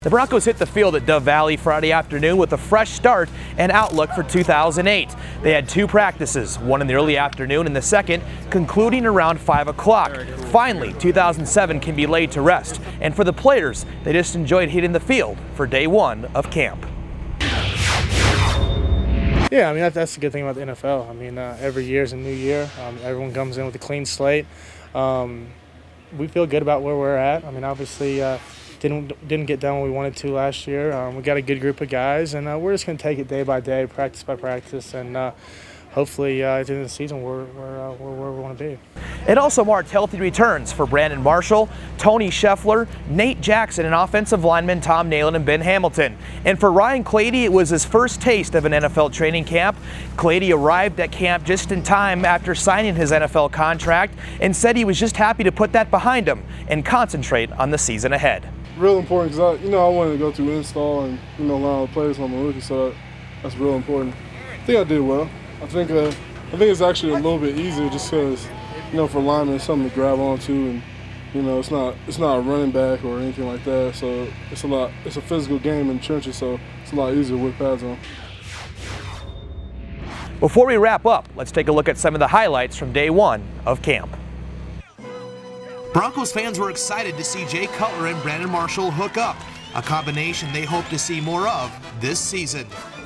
The Broncos hit the field at Dove Valley Friday afternoon with a fresh start and outlook for 2008. They had two practices, one in the early afternoon and the second concluding around 5 o'clock. Finally, 2007 can be laid to rest. And for the players, they just enjoyed hitting the field for day one of camp. Yeah, I mean, that's the good thing about the NFL. I mean, every year is a new year. Everyone comes in with a clean slate. We feel good about where we're at. I mean, obviously, didn't get done what we wanted to last year. We got a good group of guys, and we're just going to take it day by day, practice by practice, and hopefully at the end of the season we're where we want to be. It also marked healthy returns for Brandon Marshall, Tony Scheffler, Nate Jackson, and offensive linemen Tom Nalen and Ben Hamilton. And for Ryan Clady, it was his first taste of an NFL training camp. Clady arrived at camp just in time after signing his NFL contract and said he was just happy to put that behind him and concentrate on the season ahead. Real important because I wanted to go through install and learn all the players on my rookie, so that's real important. I think I did well. I think it's actually a little bit easier just because for linemen it's something to grab onto, and it's not a running back or anything like that. So it's a physical game in the trenches, so it's a lot easier with pads on. Before we wrap up, let's take a look at some of the highlights from day one of camp. Broncos fans were excited to see Jay Cutler and Brandon Marshall hook up, a combination they hope to see more of this season.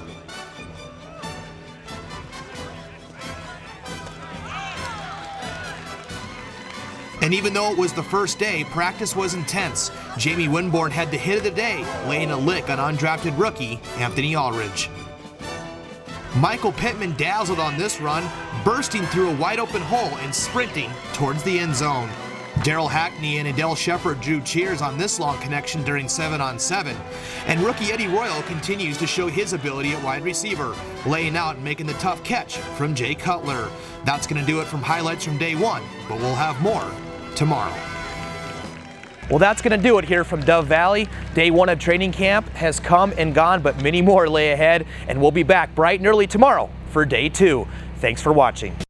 And even though it was the first day, practice was intense. Jamie Winborn had the hit of the day, laying a lick on undrafted rookie Anthony Aldridge. Michael Pittman dazzled on this run, bursting through a wide open hole and sprinting towards the end zone. Daryl Hackney and Adele Shepard drew cheers on this long connection during 7-on-7. And rookie Eddie Royal continues to show his ability at wide receiver, laying out and making the tough catch from Jay Cutler. That's going to do it from highlights from day one, but we'll have more tomorrow. Well, that's going to do it here from Dove Valley. Day one of training camp has come and gone, but many more lay ahead, and we'll be back bright and early tomorrow for day two. Thanks for watching.